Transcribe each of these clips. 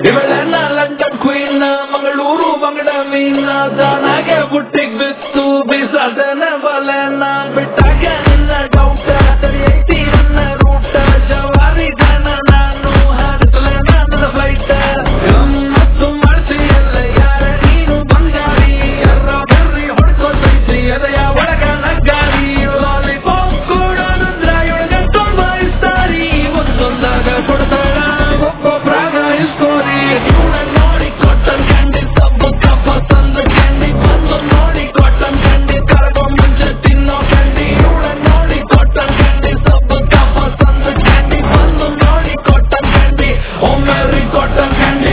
ಇವಳೆನ್ನ London queen Mangaluru ಬಂಗಡ ಮೀನ ತಾನಾಗೆ ಬುಟ್ಟಿಗ್ ಬಿತ್ತು ಬೀಸದನ ಬಲೆನ ಬಿಟ್ಟಾಗ ನಿನ್ನ ಡೌಟ ಸರಿಯೈತಿ ನನ್ನ ರೂಟ ಜವಾರಿ ಜನ ನಾನು ಹಾರಿಸಲ ನನ್ನ ಫ್ಲೈಟ್ ಮತ್ತು ಮಾಡಿಸಿ ಎಲ್ಲ ಯಾರ ನೀನು ಬಂಗಾರಿ ಎರ್ರ ಬರ್ರಿ ಹೊಡ್ಕೊತೈತಿ ಎದೆಯ ಒಳಗ ನಗ್ಗಾರಿ ಲಾಲಿಪಾಪ್ ಕೊಡೋದಂದ್ರ ಇವಳಿಗೆ ತುಂಬಾ ಇಸ್ತಾರಿ ಒಂದೊಂದಾಗ ಕೊಡ್ತಾಳ ಒಬ್ಬೊಬ್ರಾಗ ಇಸ್ಕೋರಿ ಇವಳ ನೋಡಿ ಕೊಟ್ಟನ್ ಕ್ಯಾಂಡಿ ಸಬ್ಬು ಕಪ್ಪ ತಂದ ಕ್ಯಾಂಡಿ ಬಂದು ನೋಡಿ ಕೊಟ್ಟನ್ ಕ್ಯಾಂಡಿ ಕರಗೋ ಮುಂಚೆ ತಿನ್ನೋ ಕ್ಯಾಂಡಿ ಇವಳ ನೋಡಿ ಕೊಟ್ಟನ್ ಕ್ಯಾಂಡಿ ಸಬ್ಬು ಕಪ್ಪ ತಂದ ಕ್ಯಾಂಡಿ ಬಂದು ನೋಡಿ ಕೊಟ್ಟನ್ ಕ್ಯಾಂಡಿ ಒಮ್ಮೆರಿ cotton candy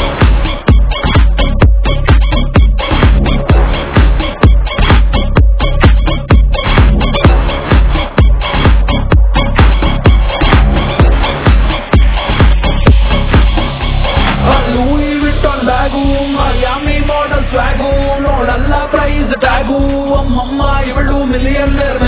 Louis Vuitton bag Miami model swag ನೋಡಲ್ಲ ಪ್ರೈಸ್ ಟ್ಯಾಗು ಅಮ್ಮಮ್ಮ ಇವಳು ಮಿಲಿಯನ್ನೇರ್